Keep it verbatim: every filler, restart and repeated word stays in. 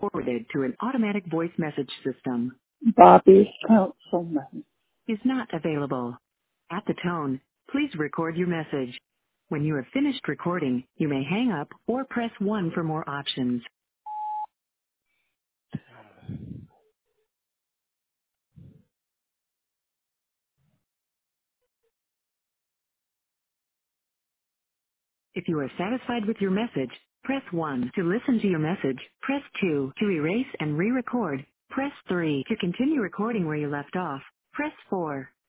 forwarded to an automatic voice message system. Bobby Councilman. Is not available. At the tone, please record your message. When you have finished recording, you may hang up or press one for more options. If you are satisfied with your message, press one. To listen to your message, press two. To erase and re-record, press three. To continue recording where you left off, press four.